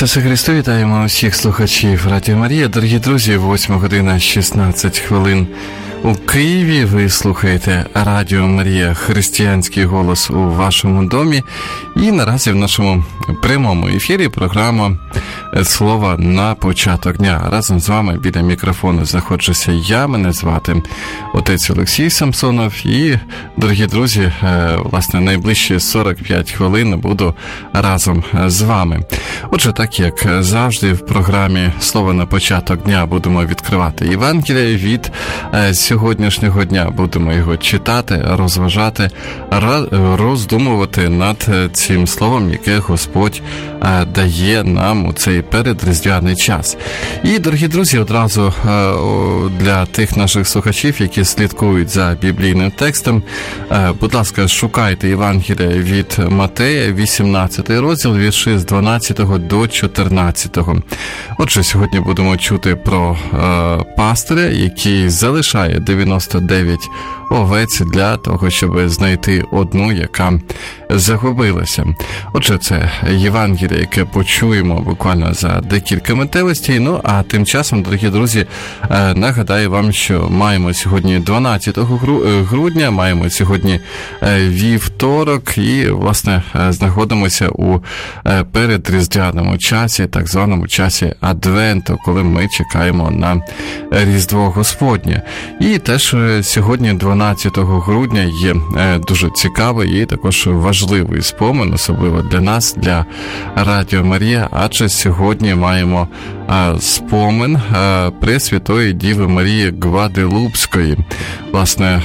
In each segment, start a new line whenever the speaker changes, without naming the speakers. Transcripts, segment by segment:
Ісусе Христу, вітаємо усіх слухачів Радіо Марія. Дорогі друзі, 8 година 16 хвилин у Києві. Ви слухаєте Радіо Марія, християнський голос у вашому домі. І наразі в нашому прямому ефірі програма «Слово на початок дня». Разом з вами біля мікрофону знаходжуся я, мене звати отець Олексій Самсонов. І, дорогі друзі, власне, найближчі 45 хвилин буду разом з вами. Отже, так як завжди в програмі «Слово на початок дня» будемо відкривати Євангеліє від сьогоднішнього дня. Будемо його читати, розважати, роздумувати над цим словом, яке Господь дає нам у цей передріздвяний час. І, дорогі друзі, одразу для тих наших слухачів, які слідкують за біблійним текстом, будь ласка, шукайте Євангелія від Матея, 18 розділ, вірші з 12 до 14. Отже, сьогодні будемо чути про пастиря, який залишає 99 овець для того, щоб знайти одну, яка загубилася. Отже, це Євангеліє, яке почуємо буквально за декілька миттєвостей. Ну, а тим часом, дорогі друзі, нагадаю вам, що маємо сьогодні 12 грудня, маємо сьогодні вівторок і, власне, знаходимося у передріздвяному часі, так званому часі Адвенту, коли ми чекаємо на Різдво Господнє. І теж сьогодні, 12 грудня, є дуже цікавий і також важливий спомин, особливо для нас, для Радіо Марія, адже сьогодні маємо спомин Пресвятої Діви Марії Гваделупської. Власне,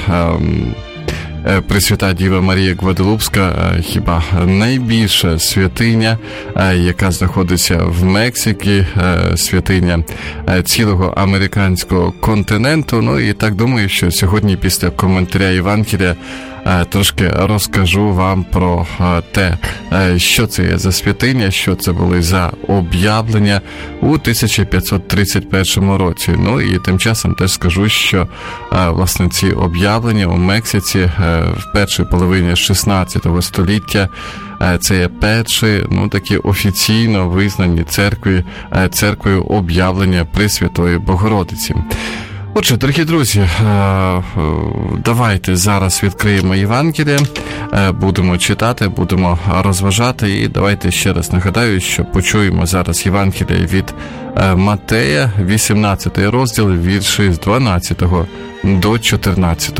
Пресвята Діва Марія Гваделупська хіба найбільша святиня, яка знаходиться в Мексиці, святиня цілого американського континенту. Ну і так думаю, що сьогодні після коментаря Євангелія трошки розкажу вам про те, що це є за святиня, що це були за об'явлення у 1531 році. Ну і тим часом теж скажу, що власне ці об'явлення у Мексиці в першій половині 16 століття це є перші, такі офіційно визнані церквою об'явлення Пресвятої Богородиці. Отже, дорогі друзі, давайте зараз відкриємо Євангеліє, будемо читати, будемо розважати, і давайте ще раз нагадаю, що почуємо зараз Євангеліє від Матея, 18 розділ, вірші з 12 до 14.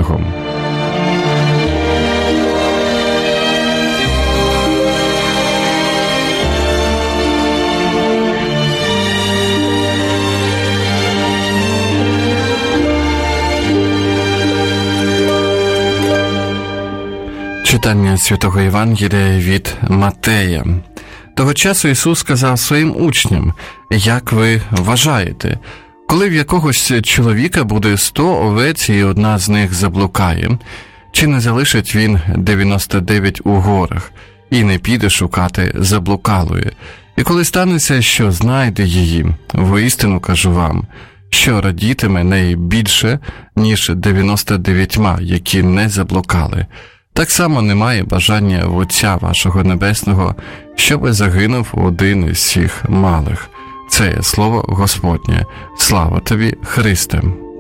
Читання Святого Євангелія від Матея. Того часу Ісус сказав своїм учням: «Як ви вважаєте, коли в якогось чоловіка буде 100 овець і одна з них заблукає, чи не залишить він 99 у горах і не піде шукати заблукалої? І коли станеться, що знайде її, воістину кажу вам, що радітиме неї більше, ніж 99, які не заблукали. Так само немає бажання в Отця вашого Небесного, щоби загинув один із цих малих». Це є слово Господнє. Слава тобі, Христе!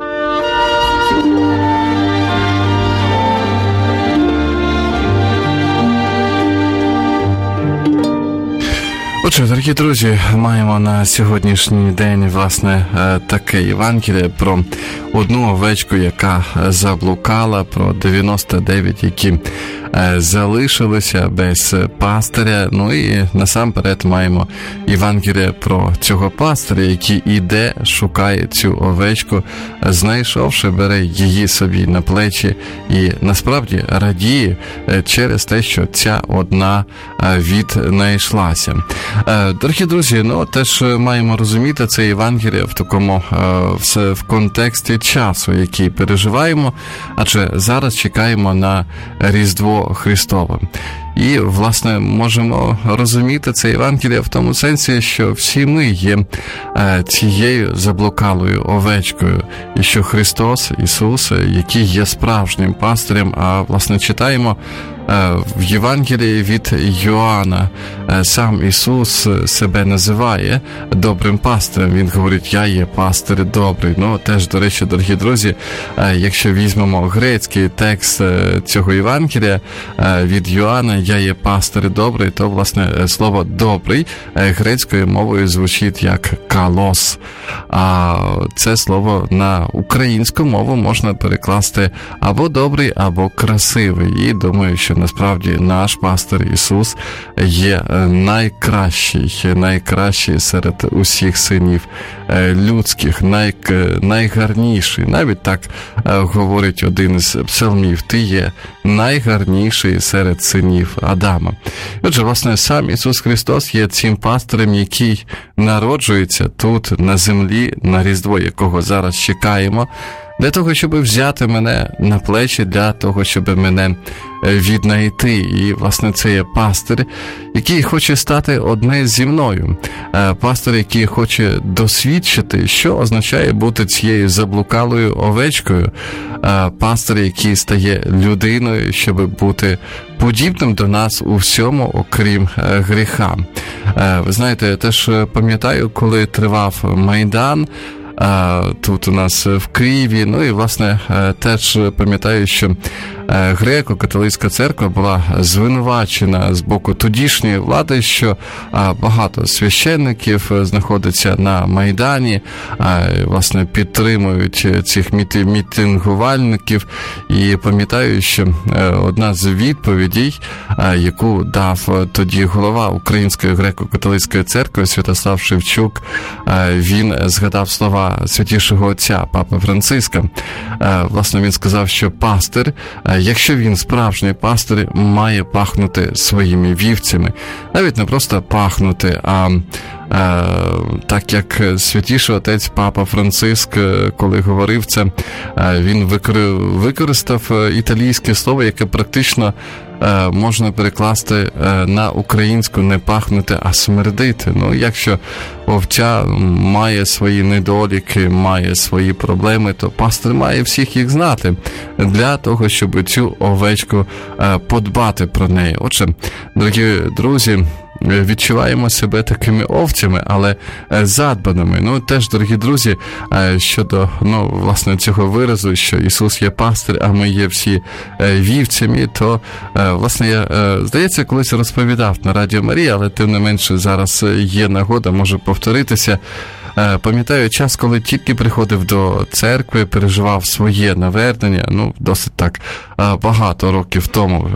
Отже, дорогі друзі, маємо на сьогоднішній день, власне, таке Євангеліє про одну овечку, яка заблукала, про 99, які залишилися без пастиря. Ну і насамперед маємо Євангеліє про цього пастиря, який іде, шукає цю овечку, знайшовши, бере її собі на плечі і насправді радіє через те, що ця одна віднайшлася. Дорогі друзі, теж маємо розуміти це Євангеліє в такому в контексті часу, який переживаємо, адже зараз чекаємо на Різдво Христове. І, власне, можемо розуміти це Євангеліє в тому сенсі, що всі ми є цією заблукалою овечкою, і що Христос, Ісус, який є справжнім пастирем, а, власне, читаємо В Євангелії від Йоанна сам Ісус себе називає добрим пастирем. Він говорить, я є пастир добрий. Ну, теж, до речі, дорогі друзі, якщо візьмемо грецький текст цього Євангелія від Йоанна, я є пастир добрий, то, власне, слово добрий грецькою мовою звучить як калос. А це слово на українську мову можна перекласти або добрий, або красивий. І думаю, що насправді наш пастир Ісус є найкращий серед усіх синів людських, найгарніший. Навіть так говорить один із псалмів, ти є найгарніший серед синів Адама. Отже, власне, сам Ісус Христос є цим пастирем, який народжується тут, на землі, на Різдво, якого зараз чекаємо, для того, щоб взяти мене на плечі, для того, щоб мене віднайти. І, власне, це є пастир, який хоче стати одне зі мною. Пастир, який хоче досвідчити, що означає бути цією заблукалою овечкою. Пастир, який стає людиною, щоб бути подібним до нас у всьому, окрім гріха. Ви знаєте, я теж пам'ятаю, коли тривав Майдан, тут у нас в Києві, ну і, власне, теж пам'ятаю, що греко-католицька церква була звинувачена з боку тодішньої влади, що багато священників знаходиться на Майдані, власне, підтримують цих мітингувальників. І пам'ятаю, що одна з відповідей, яку дав тоді голова Української греко-католицької церкви Святослав Шевчук, він згадав слова святішого отця Папи Франциска. Власне, він сказав, що пастир, якщо він справжній пастир, має пахнути своїми вівцями. Навіть не просто пахнути, а так як святіший отець Папа Франциск, коли говорив це, він використав італійське слово, яке практично можна перекласти на українську не пахнути, а смердити. Ну, якщо овця має свої недоліки, має свої проблеми, то пастир має всіх їх знати для того, щоб цю овечку подбати про неї. Отже, дорогі друзі, відчуваємо себе такими овцями, але задбаними. Ну, теж, дорогі друзі, щодо, власне, цього виразу, що Ісус є пастир, а ми є всі вівцями, то, власне, я, здається, колись розповідав на Радіо Марія, але тим не менше зараз є нагода, можу повторитися. Пам'ятаю час, коли тільки приходив до церкви, переживав своє навернення, досить так багато років тому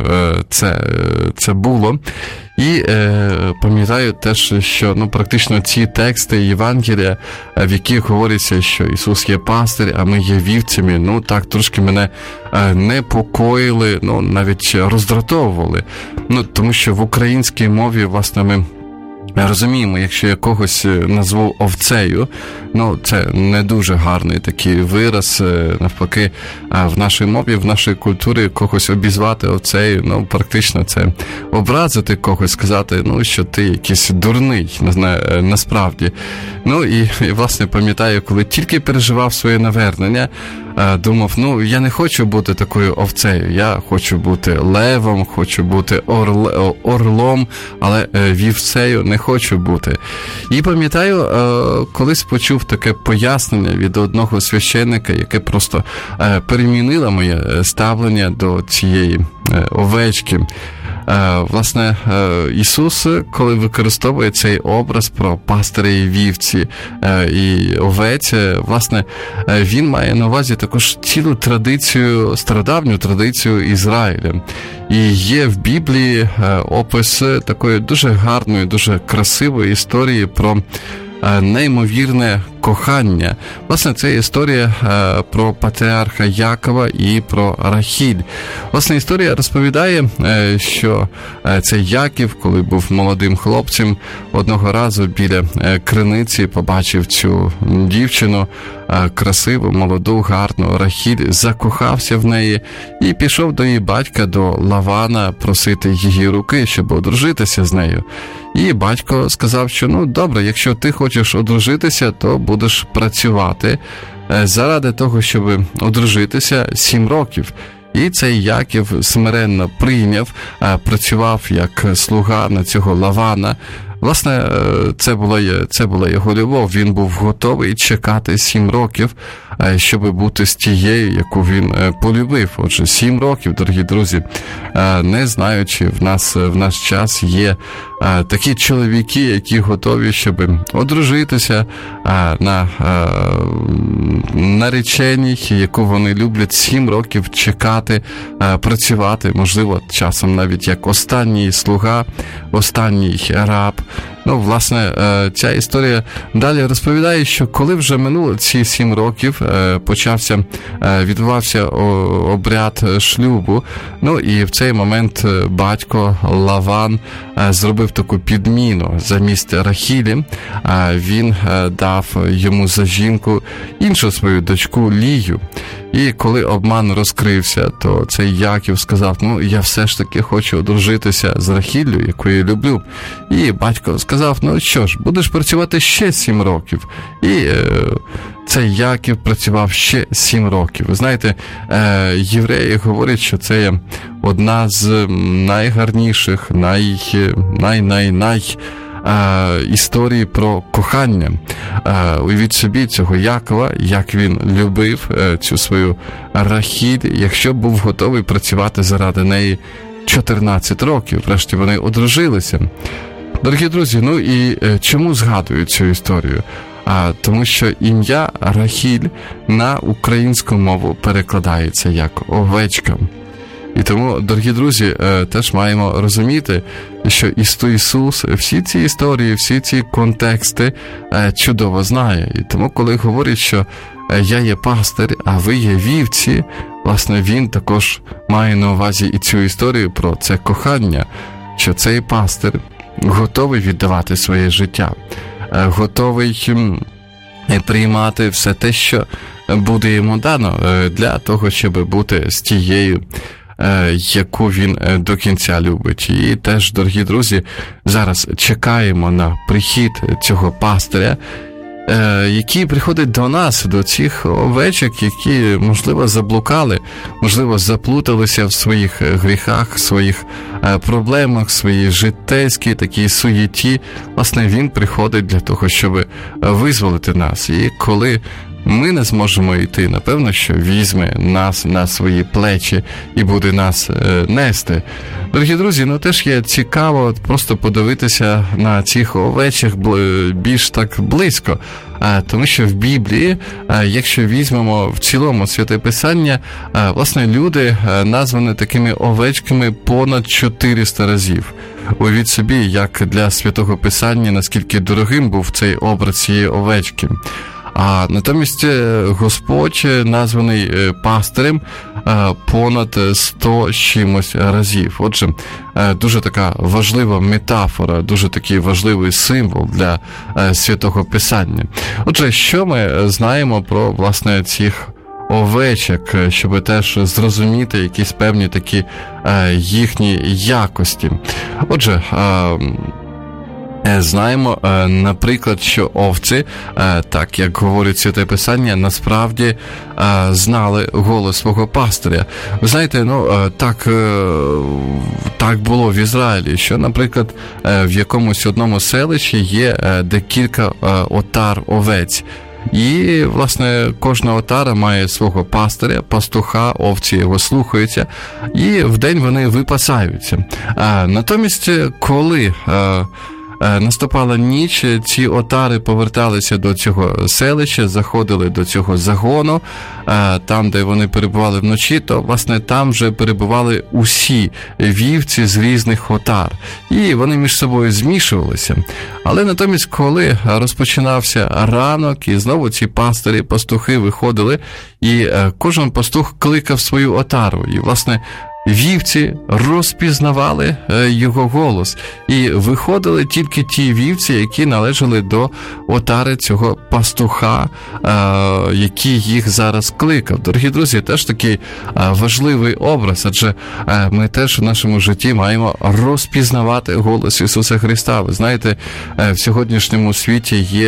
це було. І пам'ятаю теж, що практично ці тексти Євангелія, в яких говориться, що Ісус є пастир, а ми є вівцями, так трошки мене непокоїли, навіть роздратовували. Тому що в українській мові, власне, ми розуміємо, якщо я когось назву овцею, це не дуже гарний такий вираз. Навпаки, в нашій мові, в нашій культурі когось обізвати овцею, практично це образити когось, сказати, що ти якийсь дурний, не знаю, насправді. І, власне, пам'ятаю, коли тільки переживав своє навернення, думав, я не хочу бути такою овцею, я хочу бути левом, хочу бути орлом, але вівцею не хочу бути. І пам'ятаю, колись почув таке пояснення від одного священника, яке просто перемінило моє ставлення до цієї овечки. Власне, Ісус, коли використовує цей образ про пастиря і вівці і овець, власне, він має на увазі також цілу традицію, стародавню традицію Ізраїля. І є в Біблії опис такої дуже гарної, дуже красивої історії про неймовірне кохання. Власне, це історія про патріарха Якова і про Рахіль. Власне, історія розповідає, що цей Яків, коли був молодим хлопцем, одного разу біля криниці побачив цю дівчину, красиву, молоду, гарну Рахіль, закохався в неї і пішов до її батька, до Лавана, просити її руки, щоб одружитися з нею. І батько сказав, що добре, якщо ти хочеш одружитися, то будеш працювати заради того, щоб одружитися 7 років. І цей Яків смиренно прийняв, працював як слуга на цього Лавана. Власне, це була його любов. Він був готовий чекати 7 років, щоб бути з тією, яку він полюбив. Отже, 7 років, дорогі друзі. Не знаю, чи в наш час є такі чоловіки, які готові, щоб одружитися на нареченій, яку вони люблять, 7 років чекати, працювати, можливо, часом навіть як останній слуга, останній раб. Власне, ця історія далі розповідає, що коли вже минуло ці 7 років, відбувався обряд шлюбу, і в цей момент батько Лаван зробив таку підміну. Замість Рахілі він дав йому за жінку іншу свою дочку Лію. І коли обман розкрився, то цей Яків сказав, я все ж таки хочу одружитися з Рахіллю, яку я люблю. І батько сказав, що ж, будеш працювати ще 7 років. І цей Яків працював ще 7 років. Ви знаєте, євреї говорять, що це є одна з найгарніших, історії про кохання. Уявіть собі цього Якова, як він любив цю свою Рахіль, якщо був готовий працювати заради неї 14 років. Врешті вони одружилися. Дорогі друзі, і чому згадую цю історію? Тому що ім'я Рахіль на українську мову перекладається як овечка. І тому, дорогі друзі, теж маємо розуміти, що Ісус всі ці історії, всі ці контексти чудово знає. І тому, коли говорить, що я є пастир, а ви є вівці, власне, він також має на увазі і цю історію про це кохання, що цей пастир готовий віддавати своє життя, готовий приймати все те, що буде йому дано, для того, щоб бути з тією, яку він до кінця любить. І теж, дорогі друзі, зараз чекаємо на прихід цього пастиря, який приходить до нас, до цих овечок, які, можливо, заблукали, можливо, заплуталися в своїх гріхах, своїх проблемах, своїй житейській такій суєті. Власне, він приходить для того, щоб визволити нас. І коли ми не зможемо йти, напевно, що візьме нас на свої плечі і буде нас нести. Дорогі друзі, теж є цікаво просто подивитися на цих овечок більш так близько. Тому що в Біблії, якщо візьмемо в цілому Святе Писання, власне, люди названі такими овечками понад 400 разів. Уявіть собі, як для Святого Писання, наскільки дорогим був цей образ цієї овечки. А натомість Господь названий пастирем понад 100 чимось разів. Отже, дуже така важлива метафора, дуже такий важливий символ для Святого Писання. Отже, що ми знаємо про, власне, цих овечок, щоб теж зрозуміти якісь певні такі їхні якості. Отже, знаємо, наприклад, що овці, так як говорить Святе Писання, насправді знали голос свого пастиря. Ви знаєте, так було в Ізраїлі, що, наприклад, в якомусь одному селищі є декілька отар овець. І, власне, кожна отара має свого пастиря, пастуха, овці його слухаються, і вдень вони випасаються. Натомість, коли наступала ніч, ці отари поверталися до цього селища, заходили до цього загону, там, де вони перебували вночі, то, власне, там вже перебували усі вівці з різних отар. І вони між собою змішувалися. Але натомість, коли розпочинався ранок, і знову ці пастирі, пастухи виходили, і кожен пастух кликав свою отару. І, власне, вівці розпізнавали його голос, і виходили тільки ті вівці, які належали до отари цього пастуха, який їх зараз кликав. Дорогі друзі, теж такий важливий образ, адже ми теж в нашому житті маємо розпізнавати голос Ісуса Христа. Ви знаєте, в сьогоднішньому світі є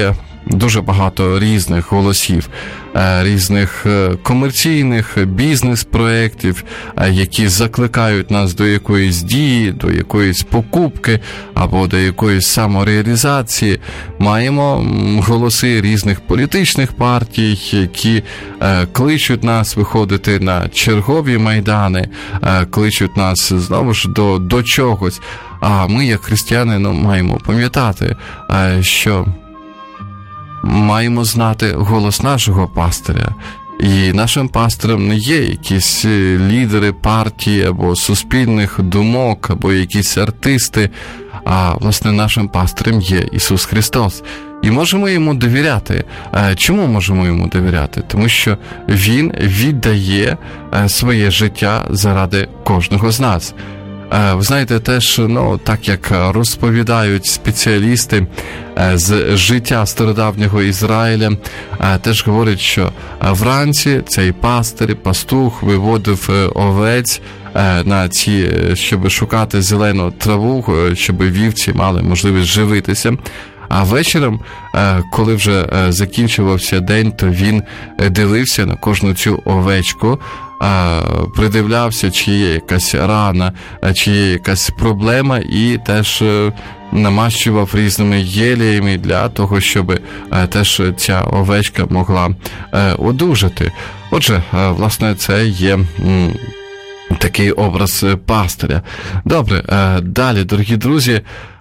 дуже багато різних голосів, різних комерційних бізнес-проєктів, які закликають нас до якоїсь дії, до якоїсь покупки або до якоїсь самореалізації. Маємо голоси різних політичних партій, які кличуть нас виходити на чергові майдани, кличуть нас знову ж до чогось. А ми, як християни, маємо пам'ятати, що маємо знати голос нашого пастиря. І нашим пастирем не є якісь лідери партії або суспільних думок, або якісь артисти, а, власне, нашим пастирем є Ісус Христос. І можемо йому довіряти. Чому можемо йому довіряти? Тому що Він віддає своє життя заради кожного з нас. Ви знаєте, теж, так як розповідають спеціалісти з життя стародавнього Ізраїля, теж говорять, що вранці цей пастух виводив овець на ці, щоб шукати зелену траву, щоб вівці мали можливість живитися. А вечором, коли вже закінчувався день, то він дивився на кожну цю овечку, придивлявся, чи є якась рана, чи є якась проблема, і теж намащував різними єліями для того, щоб теж ця овечка могла одужати. Отже, власне, це є такий образ пастиря. Добре, далі, дорогі друзі,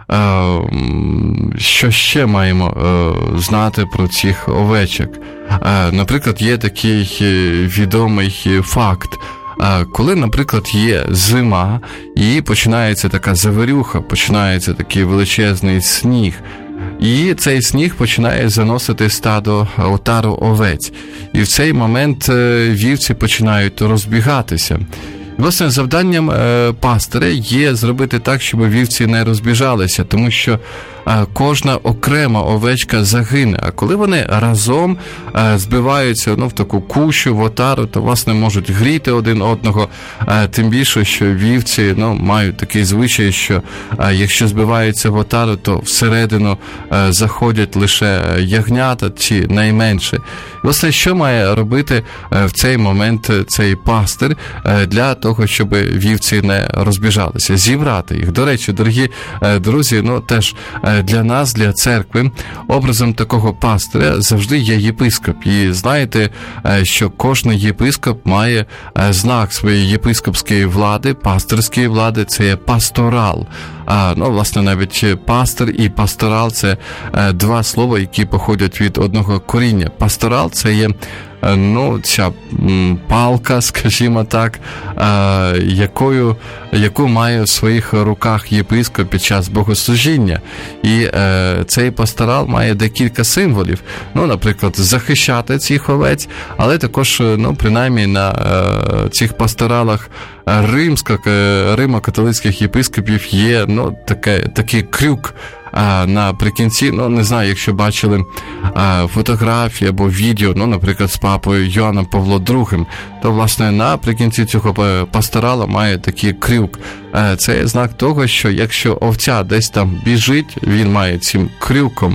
що ще маємо знати про цих овечок? Наприклад, є такий відомий факт. Коли, наприклад, є зима і починається така завирюха, починається такий величезний сніг, і цей сніг починає заносити отару овець. І в цей момент вівці починають розбігатися. Власне, завданням пастиря є зробити так, щоб вівці не розбіжалися, тому що кожна окрема овечка загине. А коли вони разом збиваються в таку кущу, в отару, то, власне, можуть гріти один одного. Тим більше, що вівці мають такий звичай, що якщо збиваються в отару, то всередину заходять лише ягнята, ці найменші. Власне, що має робити в цей момент цей пастир для того, щоб вівці не розбіжалися? Зібрати їх. До речі, дорогі друзі, теж для нас, для церкви, образом такого пастиря завжди є єпископ. І знаєте, що кожен єпископ має знак своєї єпископської влади, пастирської влади, це є пасторал. Власне, навіть пастир і пасторал – це два слова, які походять від одного коріння. Пасторал – це є ця палка, скажімо так, яку має в своїх руках єпископ під час богослужіння. І цей пасторал має декілька символів. Наприклад, захищати цих овець, але також, принаймні, на цих пасторалах римо-католицьких єпископів є такий крюк. Наприкінці, не знаю, якщо бачили фотографії або відео, наприклад, з папою Йоанном Павлом II, то, власне, наприкінці цього пасторала має такий крюк. Це є знак того, що якщо овця десь там біжить, він має цим крюком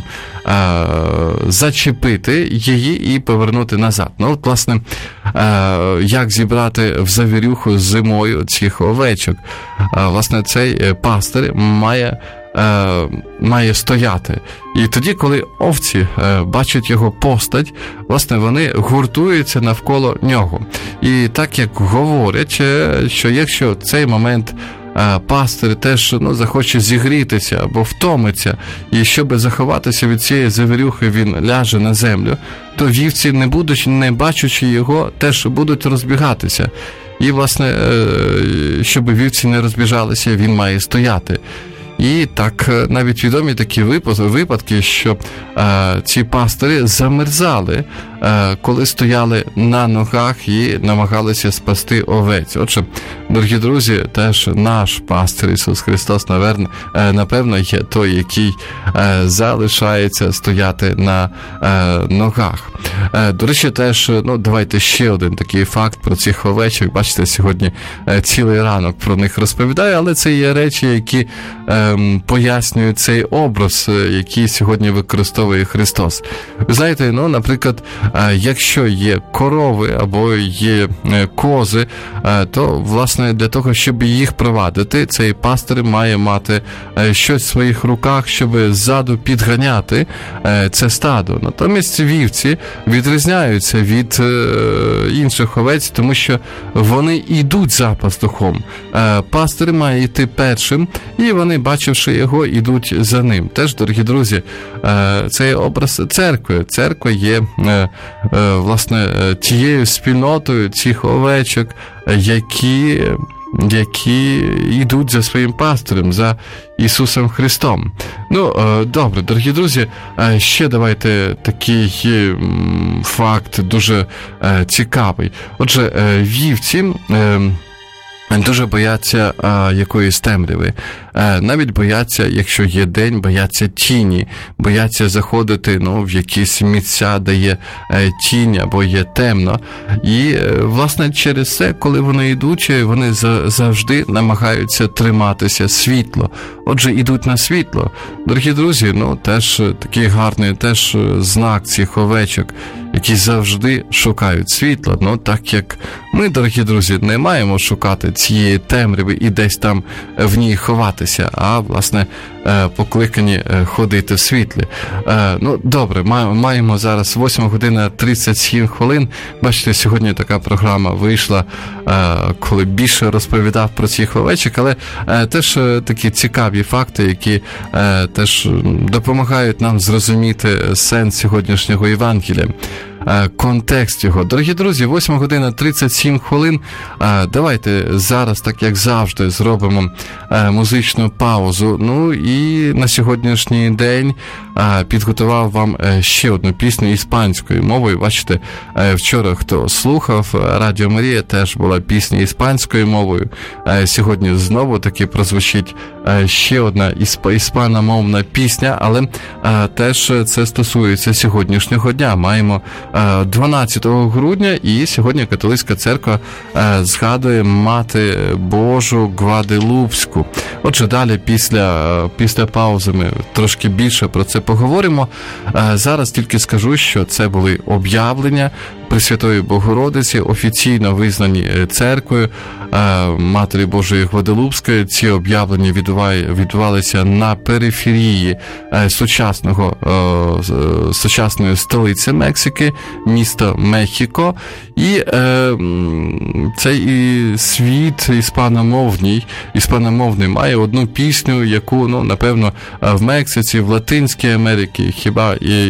зачепити її і повернути назад. Власне, як зібрати в завірюху зимою цих овечок? Власне, цей пастир має стояти. І тоді, коли овці бачать його постать, власне, вони гуртуються навколо нього. І так як говорять, що якщо в цей момент пастир теж захоче зігрітися або втомиться, і щоб заховатися від цієї завірюхи, він ляже на землю, то вівці, не бачачи його, теж будуть розбігатися. І, власне, щоб вівці не розбіжалися, він має стояти. І так навіть відомі такі випадки, що ці пастирі замерзали коли стояли на ногах і намагалися спасти овець. Отже, дорогі друзі, теж наш пастир Ісус Христос, напевно, є той, який залишається стояти на ногах. До речі, теж, давайте ще один такий факт про цих овечок. Бачите, сьогодні цілий ранок про них розповідаю, але це є речі, які пояснюють цей образ, який сьогодні використовує Христос. Ви знаєте, наприклад, якщо є корови або є кози, то, власне, для того, щоб їх провадити, цей пастир має мати щось в своїх руках, щоб ззаду підганяти це стадо. Натомість вівці відрізняються від інших овець, тому що вони йдуть за пастухом. Пастир має йти першим, і вони, бачивши його, йдуть за ним. Теж, дорогі друзі, це є образ церкви. Церква є, власне, тією спільнотою цих овечок, які йдуть за своїм пастирем, за Ісусом Христом. Добре, дорогі друзі, ще давайте такий факт дуже цікавий. Отже, вівці дуже бояться якоїсь темряви. Навіть бояться, якщо є день, бояться тіні, бояться заходити в якісь місця, де є тінь або є темно. І, власне, через це, коли вони йдуть, вони завжди намагаються триматися світло. Отже, йдуть на світло. Дорогі друзі, теж такий гарний теж знак цих овечок, які завжди шукають світло. Так як ми, дорогі друзі, не маємо шукати цієї темряви і десь там в ній ховатися, а, власне, покликані ходити в світлі. Добре, маємо зараз 8 година 37 хвилин. Бачите, сьогодні така програма вийшла, коли більше розповідав про цих овечок, але теж такі цікаві факти, які теж допомагають нам зрозуміти сенс сьогоднішнього Євангелія. Контекст його. Дорогі друзі, 8 година 37 хвилин. Давайте зараз, так як завжди, зробимо музичну паузу. І на сьогоднішній день підготував вам ще одну пісню іспанською мовою. Бачите, вчора, хто слухав Радіо Марія, теж була пісня іспанською мовою. Сьогодні знову таки прозвучить ще одна іспаномовна пісня, але теж це стосується сьогоднішнього дня. Маємо 12 грудня, і сьогодні католицька церква згадує Мати Божу Гваделупську. Отже, далі після паузи ми трошки більше про це поговоримо. Зараз тільки скажу, що це були об'явлення Пресвятої Богородиці, офіційно визнані церквою Матері Божої Гваделупської. Ці об'явлення відбувалися на периферії сучасної столиці Мексики, місто Мехіко. І цей світ іспаномовний має одну пісню, яку, напевно, в Мексиці, в Латинській Америці, хіба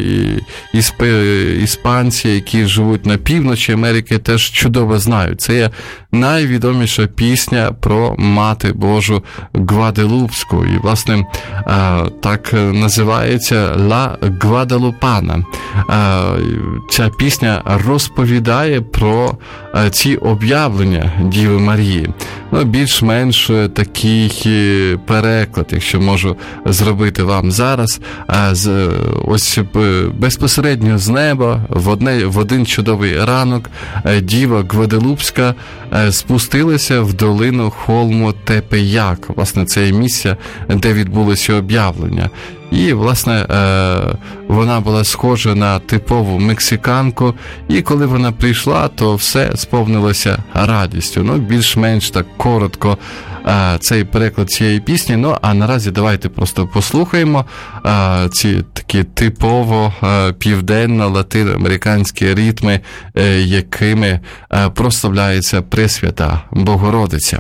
іспанці, які живуть на півночі Америки, теж чудово знають. Це є найвідоміша пісня про Мати Божу Гваделупську. І, власне, так називається «Ла Гваделупана». Ця пісня розповідає про ці об'явлення Діви Марії. Більш-менш такий переклад, якщо можу зробити вам зараз, ось безпосередньо з неба в один чудовий ранок Діва Гваделупська спустилася в долину холму Тепеяк. Власне, це є місце, де відбулося об'явлення. І, власне, вона була схожа на типову мексиканку, і коли вона прийшла, то все сповнилося радістю. Більш-менш так коротко цей переклад цієї пісні. А наразі давайте просто послухаємо ці такі типово південно-латиноамериканські ритми, якими прославляється Пресвята Богородиця.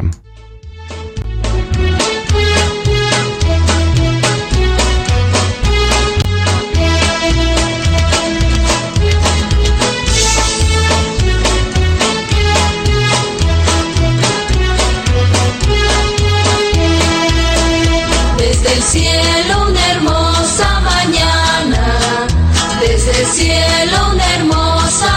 Cielo una hermosa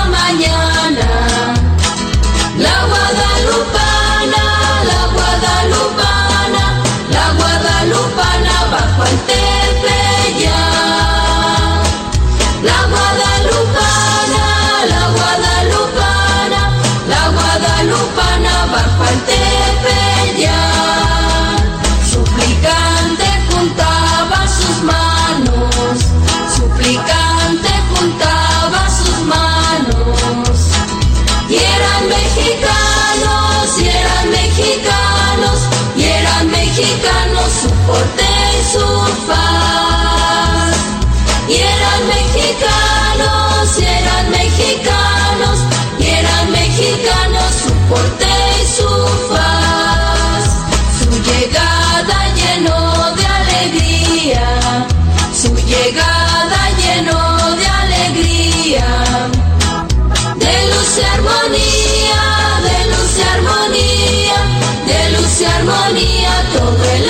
su porte y su faz. Y eran mexicanos, y eran mexicanos, y eran mexicanos su porte y su faz. Su llegada llenó de alegría, su llegada llenó de alegría, de luz y armonía, de luz y armonía, de luz y armonía todo el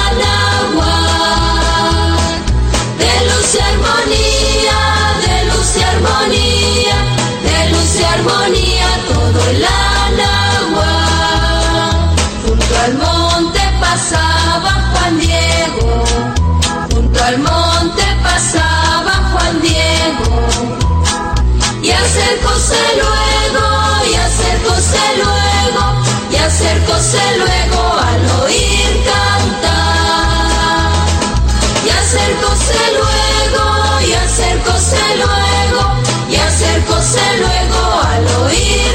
Anahuac. De luz y armonía, de luz y armonía, de luz y armonía todo el Anahuac. Junto al monte pasaba Juan Diego, junto al monte pasaba Juan Diego, y acercóse luego, y acercóse luego, y acercóse luego al oír cantar. Y acercóse luego, y acercóse luego, y acercóse luego al oír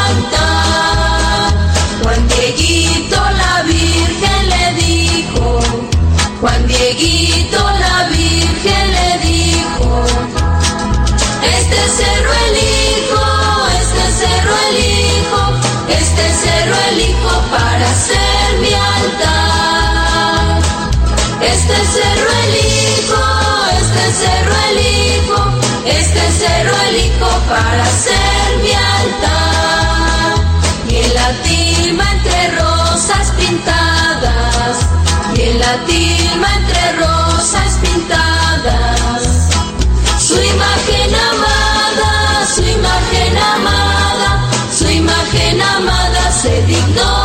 cantar. Juan Dieguito la Virgen le dijo, Juan Dieguito la Virgen le dijo, este cerro elijo, este cerro elijo, este cerro elijo para hacer mi altar. Este cerro elijo, este cerro elijo, este cerro elijo para hacer mi altar. Y en la tilma entre rosas pintadas, y en la tilma entre rosas pintadas, su imagen amada, su imagen amada, su imagen amada se dignó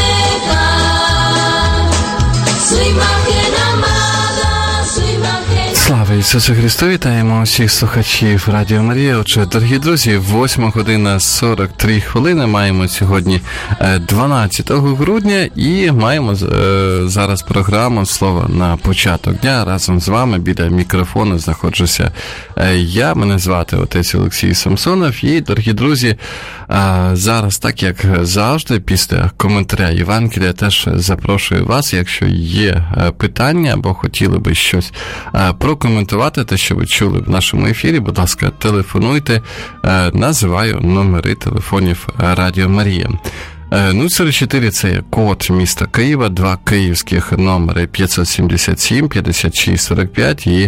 dejar. Su imagen amada, su imagen.
Слава Ісусу Христу! Вітаємо всіх слухачів Радіо Марія. Отже, дорогі друзі, 8 година 43 хвилини. Маємо сьогодні 12 грудня і маємо зараз програму «Слово на початок дня». Разом з вами біля мікрофону знаходжуся я. Мене звати отець Олексій Самсонов. І, дорогі друзі, зараз, так як завжди, після коментаря Євангелія теж запрошую вас, якщо є питання або хотіли би щось прокоментувати, те, що ви чули в нашому ефірі, будь ласка, телефонуйте, називаю номери телефонів Радіо Марія. 044 – це код міста Києва, 2 київських номери 577 56 45 і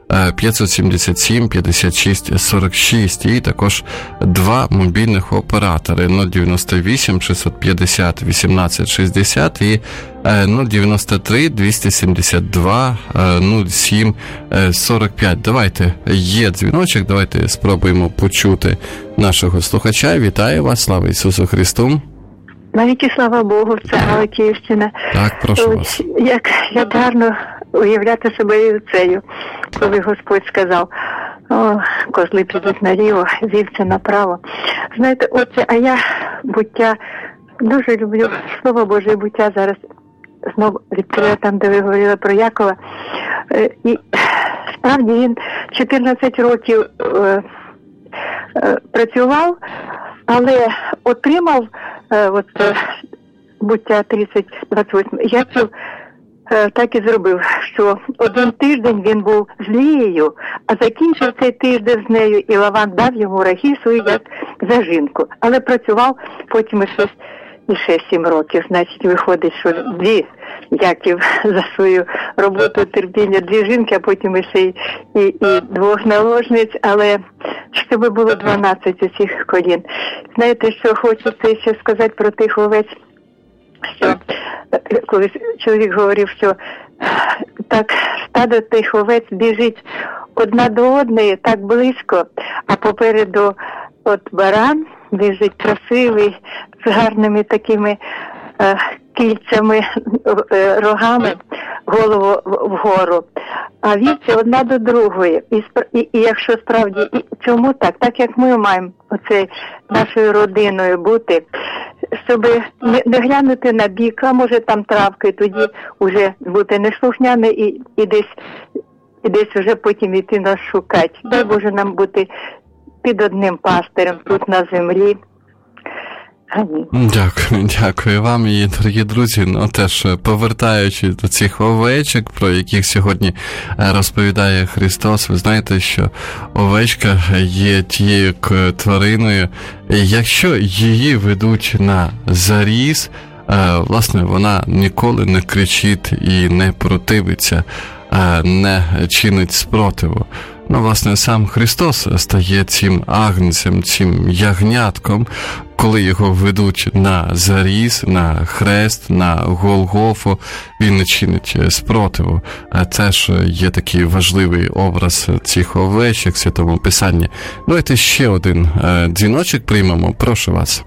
577 56 46, і також 2 мобільних оператори 098 650 18 60 і 093 272 07 45. Давайте, є дзвіночок, давайте спробуємо почути нашого слухача. Вітаю вас, слава Ісусу Христу!
Навіки слава Богу, це Галиківщина.
Так, прошу вас.
Як гарно уявляти себе вівцею, коли Господь сказав, козли підуть наліво, вівці направо. Знаєте, оце, а я буття, дуже люблю Слово Боже буття зараз. Знову відкрила там, де ви говорили про Якова. І справді він 14 років працював, але отримав буття 30-28. Яків так і зробив, що один тиждень він був з Лією, а закінчив цей тиждень з нею, і Лаван дав йому Рахісу як за жінку. Але працював потім ще 7 років. Значить, виходить, що Яків за свою роботу терпіння 2 жінки, а потім ще і 2 наложниць, але щоб було 12 усіх колін. Знаєте, що хочеться ще сказати про тих овець, що коли чоловік говорив, що так стадо тих овець біжить одна до одної так близько, а попереду баран біжить красивий, з гарними такими кільцями, рогами, голову вгору, а вівці одна до другої. І якщо справді, чому так? Так як ми маємо оце нашою родиною бути, щоб не глянути на бік, а може там травки, тоді вже бути неслухняний і десь вже потім йти нас шукати. Дай Боже нам бути під одним пастирем тут на землі. Амінь.
Дякую вам, і, дорогі друзі. Ну, теж повертаючись до цих овечок, про яких сьогодні розповідає Христос, ви знаєте, що овечка є тією твариною, якщо її ведуть на заріз, власне, вона ніколи не кричить і не противиться, не чинить спротиву. Ну, власне, сам Христос стає цим агнцем, цим ягнятком, коли його ведуть на заріз, на хрест, на Голгофу, він не чинить спротиву. Це ж є такий важливий образ цих овечок в Святому Писанні. Давайте ще один дзвіночок приймемо. Прошу вас.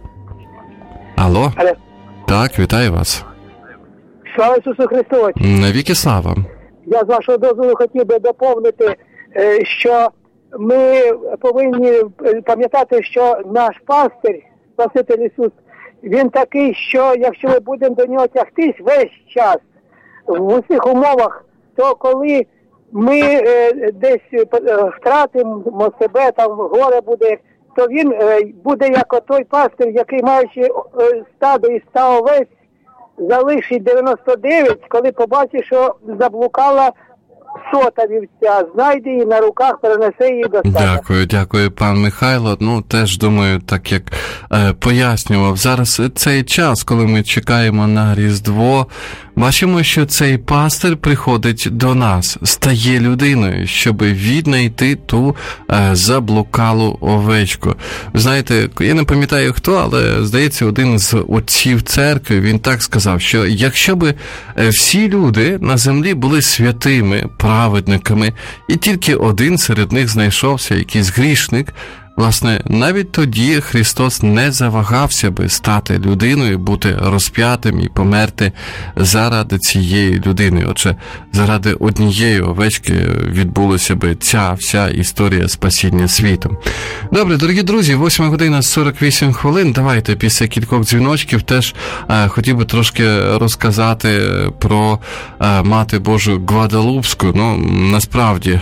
Алло? Так, вітаю вас.
Слава Ісусу Христу!
Навіки слава!
Я з вашого дозволу хотів би доповнити, що ми повинні пам'ятати, що наш пастир, Спаситель Ісус, він такий, що якщо ми будемо до нього тягтись весь час, в усіх умовах, то коли ми десь втратимо себе, там горе буде, то він буде як той пастир, який, маючи стадо із 100 овець, залишить 99, коли побачить, що заблукала 100 вівця, знайде її на руках, перенесе її до стада.
Дякую, пан Михайло. Ну, теж, думаю, так як пояснював, зараз цей час, коли ми чекаємо на Різдво, бачимо, що цей пастир приходить до нас, стає людиною, щоб віднайти ту заблукалу овечку. Ви знаєте, я не пам'ятаю хто, але, здається, один з отців церкви, він так сказав, що якщо би всі люди на землі були святими, праведниками, і тільки один серед них знайшовся, якийсь грішник, власне, навіть тоді Христос не завагався би стати людиною, бути розп'ятим і померти заради цієї людини. Отже, заради однієї овечки відбулася би ця вся історія спасіння світу. Добре, дорогі друзі, 8 година 48 хвилин. Давайте після кількох дзвіночків теж хотів би трошки розказати про Мати Божу Гваделупську. Ну, насправді,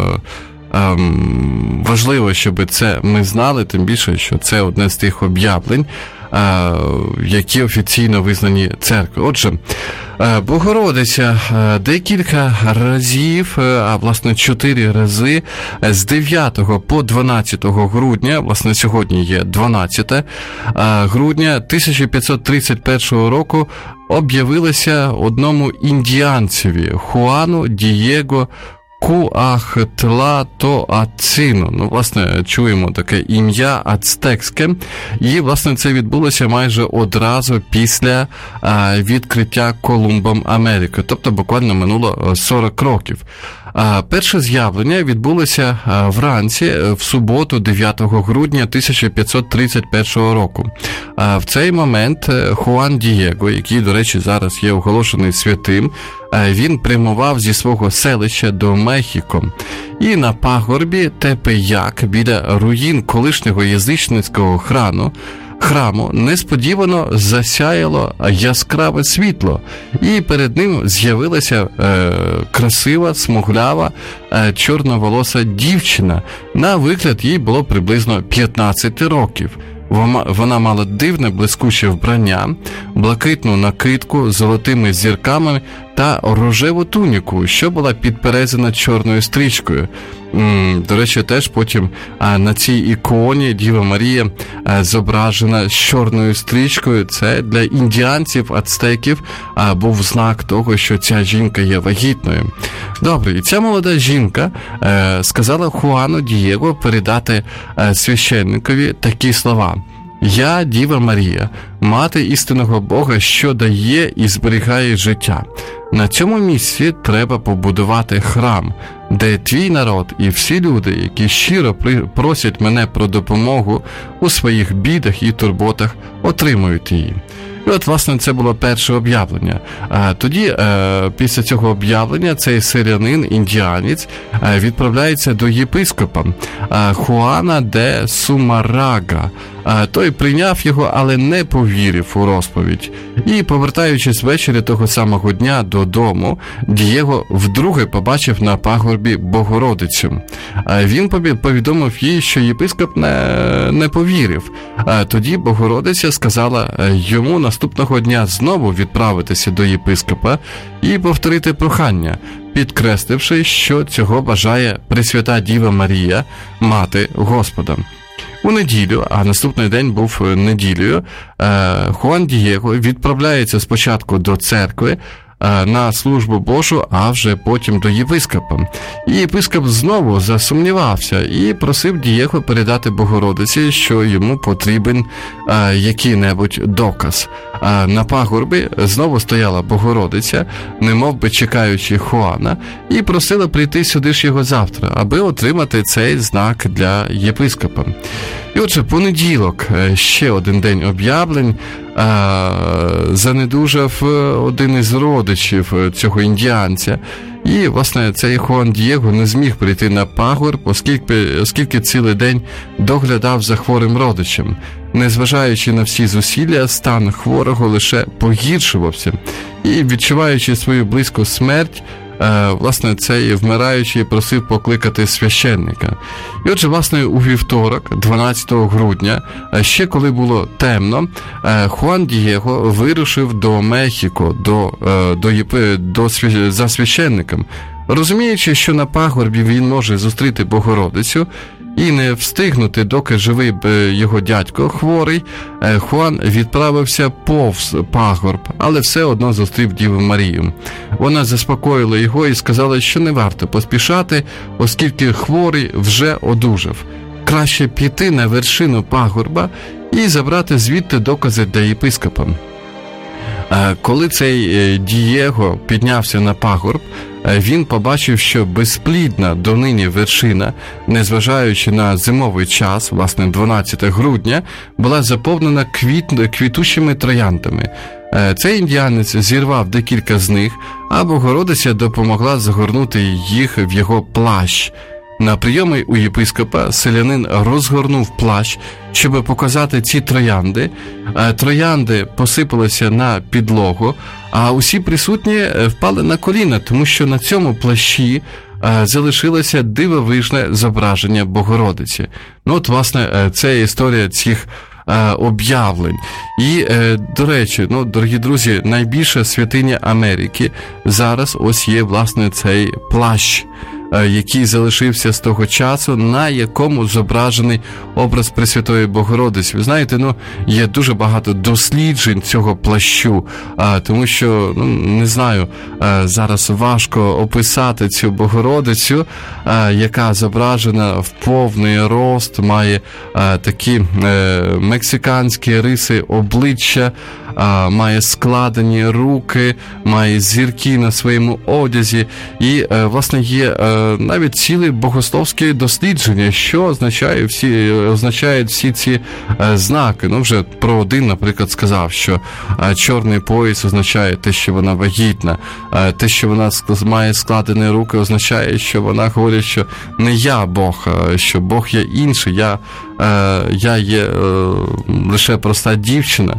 важливо, щоб це ми знали, тим більше, що це одне з тих об'явлень, які офіційно визнані церквою. Отже, Богородиця декілька разів, а власне 4 рази, з 9 по 12 грудня, власне сьогодні є 12 грудня 1531 року, об'явилася одному індіанцеві Хуану Дієго Куахтлатоацину. Ну, власне, чуємо таке ім'я ацтекське. І, власне, це відбулося майже одразу після відкриття Колумбом Америки. Тобто, буквально минуло 40 років. Перше з'явлення відбулося вранці, в суботу, 9 грудня 1531 року. В цей момент Хуан Дієго, який, до речі, зараз є оголошений святим, він прямував зі свого селища до Мехіко. І на пагорбі Тепеяк, біля руїн колишнього язичницького храму несподівано засяяло яскраве світло, і перед ним з'явилася красива, смуглява, чорноволоса дівчина. На вигляд їй було приблизно 15 років. Вона мала дивне блискуче вбрання, блакитну накидку з золотими зірками та рожеву туніку, що була підперезана чорною стрічкою. До речі, теж потім на цій іконі Діва Марія зображена з чорною стрічкою. Це для індіанців, ацтеків був знак того, що ця жінка є вагітною. Добре, і ця молода жінка сказала Хуану Дієго передати священникові такі слова: «Я, Діва Марія, мати істинного Бога, що дає і зберігає життя. На цьому місці треба побудувати храм, де твій народ і всі люди, які щиро просять мене про допомогу у своїх бідах і турботах, отримують її». І от, власне, це було перше об'явлення. Тоді, після цього об'явлення, цей селянин, індіанець, відправляється до єпископа Хуана де Сумарага, Той прийняв його, але не повірив у розповідь. І, повертаючись ввечері того самого дня додому, Дієго вдруге побачив на пагорбі Богородицю. Він повідомив їй, що єпископ не повірив. Тоді Богородиця сказала йому наступного дня знову відправитися до єпископа і повторити прохання, підкресливши, що цього бажає Пресвята Діва Марія, Мати Господа. У неділю, а наступний день був неділею, Хуан Дієго відправляється спочатку до церкви на службу Божу, а вже потім до єпископа. І єпископ знову засумнівався і просив Дієго передати Богородиці, що йому потрібен який-небудь доказ. На пагорбі знову стояла Богородиця, немов би чекаючи Хуана, і просила прийти сюди ж його завтра, аби отримати цей знак для єпископа. І отже, понеділок, ще один день об'явлень, занедужав один із родичів цього індіанця. І, власне, цей Хуан Дієго не зміг прийти на пагорб, оскільки цілий день доглядав за хворим родичем. Незважаючи на всі зусилля, стан хворого лише погіршувався. І, відчуваючи свою близьку смерть, власне, цей вмираючий просив покликати священника. І отже, власне, у вівторок, 12 грудня, ще коли було темно, Хуан Дієго вирушив до Мехіко, за священником. Розуміючи, що на пагорбі він може зустріти Богородицю і не встигнути, доки живий його дядько хворий, Хуан відправився повз пагорб, але все одно зустрів Діву Марію. Вона заспокоїла його і сказала, що не варто поспішати, оскільки хворий вже одужав. Краще піти на вершину пагорба і забрати звідти докази для єпископа. Коли цей Дієго піднявся на пагорб, він побачив, що безплідна донині вершина, незважаючи на зимовий час, власне 12 грудня, була заповнена квітучими трояндами. Цей індіанець зірвав декілька з них, а Богородиця допомогла загорнути їх в його плащ. На прийомі у єпископа селянин розгорнув плащ, щоб показати ці троянди. Троянди посипалися на підлогу, а усі присутні впали на коліна, тому що на цьому плащі залишилося дивовижне зображення Богородиці. Ну от, власне, це історія цих об'явлень. І, до речі, дорогі друзі, найбільша святиня Америки зараз ось є, власне, цей плащ, який залишився з того часу, на якому зображений образ Пресвятої Богородиці. Ви знаєте, є дуже багато досліджень цього плащу, тому що, не знаю, зараз важко описати цю Богородицю, яка зображена в повний рост, має такі мексиканські риси обличчя, має складені руки, має зірки на своєму одязі, і, власне, є навіть цілі богословські дослідження, що означають всі ці знаки. Вже про один, наприклад, сказав, що чорний пояс означає те, що вона вагітна, те, що вона має складені руки, означає, що вона говорить, що не я Бог, що Бог є інший, я є лише проста дівчина,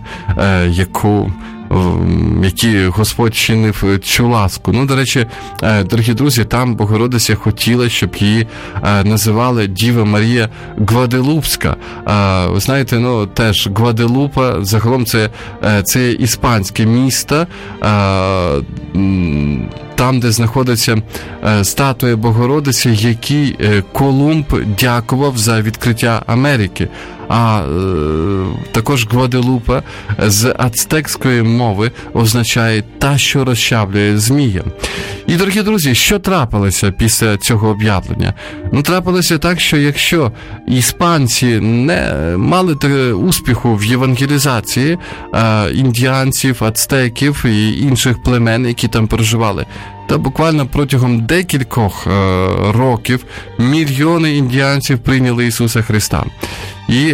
якій Господь чинив цю ласку. До речі, дорогі друзі, там Богородиця хотіла, щоб її називали Діва Марія Гваделупська. Ви знаєте, теж Гваделупа, загалом це іспанське місто, там, де знаходиться статуя Богородиці, якій Колумб дякував за відкриття Америки. А також Гваделупа з ацтекської мови означає «та, що розчавлює змія». І, дорогі друзі, що трапилося після цього об'явлення? Трапилося так, що якщо іспанці не мали успіху в євангелізації індіанців, ацтеків і інших племен, які там проживали, та буквально протягом декількох років мільйони індіанців прийняли Ісуса Христа. І,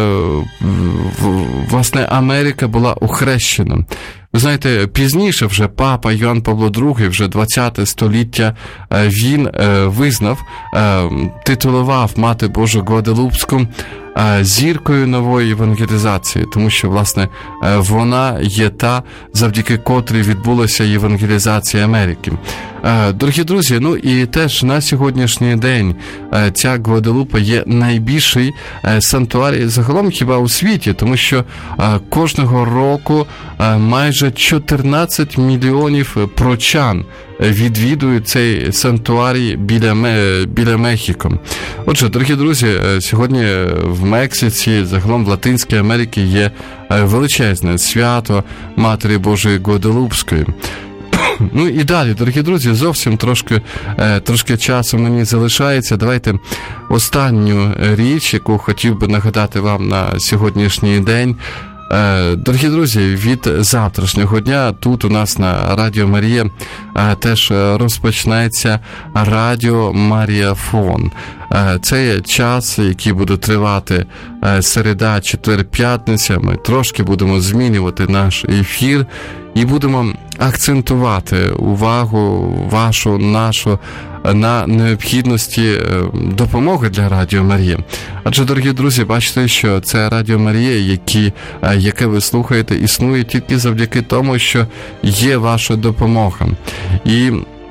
власне, Америка була охрещена. Ви знаєте, пізніше вже папа Йоанн Павло II, вже 20 століття, він визнав, титулував Мати Божу Гваделупську зіркою нової евангелізації, тому що, власне, вона є та, завдяки котрій відбулася євангелізація Америки. Дорогі друзі, ну і теж на сьогоднішній день ця Гваделупа є найбільший санктуарій загалом хіба у світі, тому що кожного року майже 14 мільйонів прочан відвідують цей санктуарій біля Мехіко. Отже, дорогі друзі, сьогодні в Мексиці, загалом в Латинській Америці є величезне свято Матері Божої Гваделупської. Ну і далі, дорогі друзі, зовсім трошки часу мені залишається. Давайте останню річ, яку хотів би нагадати вам на сьогоднішній день. Дорогі друзі, від завтрашнього дня тут у нас на Радіо Марія теж розпочнеться Радіо Маріафон. Це є час, який буде тривати середа, четвер, п'ятниця. Ми трошки будемо змінювати наш ефір і будемо акцентувати увагу вашу, нашу на необхідності допомоги для Радіо Марія. Адже, дорогі друзі, бачите, що це Радіо Марія, яке ви слухаєте, існує тільки завдяки тому, що є ваша допомога. І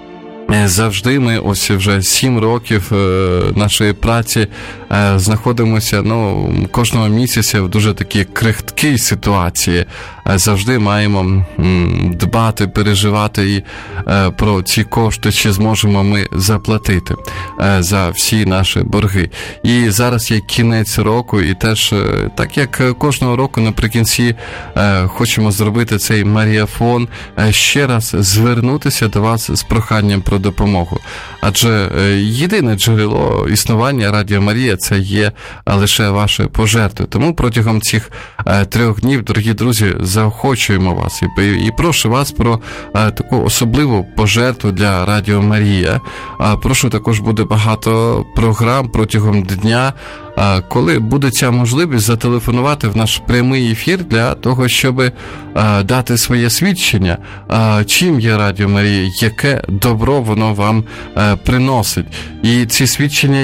завжди ми, ось вже 7 років нашої праці, знаходимося, кожного місяця в дуже такій крихткій ситуації. Завжди маємо дбати, переживати про ці кошти, чи зможемо ми заплатити за всі наші борги. І зараз є кінець року, і теж, так як кожного року наприкінці хочемо зробити цей Маріафон, ще раз звернутися до вас з проханням про допомогу. Адже єдине джерело існування Радіо Марія – це є лише ваші пожертви. Тому протягом цих 3 днів, дорогі друзі, заохочуємо вас і прошу вас про таку особливу пожертву для Радіо Марія. Прошу, також буде багато програм протягом дня, коли буде ця можливість зателефонувати в наш прямий ефір для того, щоб дати своє свідчення, чим є Радіо Марія, яке добро воно вам приносить. І ці свідчення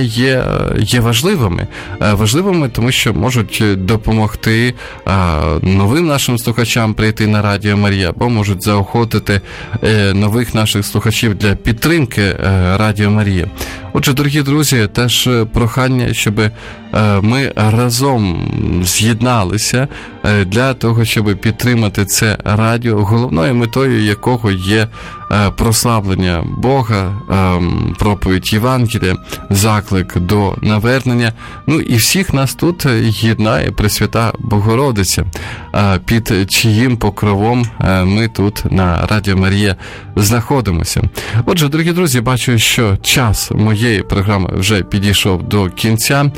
є важливими, тому що можуть допомогти новим нашим слухачам прийти на Радіо Марія, або можуть заохотити нових наших слухачів для підтримки Радіо Марія. Отже, дорогі друзі, теж прохання, щоб ми разом з'єдналися для того, щоб підтримати це радіо, головною метою якого є прославлення Бога, проповідь Євангелія, заклик до навернення. Ну і всіх нас тут єднає Пресвята Богородиця, під чиїм покровом ми тут на Радіо Марія знаходимося. Отже, дорогі друзі, бачу, що час моєї програми вже підійшов до кінця.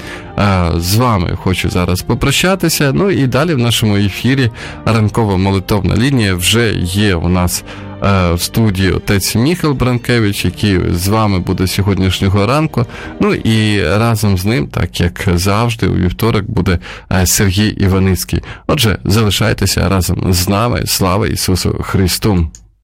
З вами хочу зараз попрощатися. Ну і далі в нашому ефірі ранкова молитовна лінія вже є у нас в студії отець Міхал Бранкевич, який з вами буде сьогоднішнього ранку. Ну і разом з ним, так як завжди, у вівторок буде Сергій Іваницький. Отже, залишайтеся разом з нами. Слава Ісусу Христу!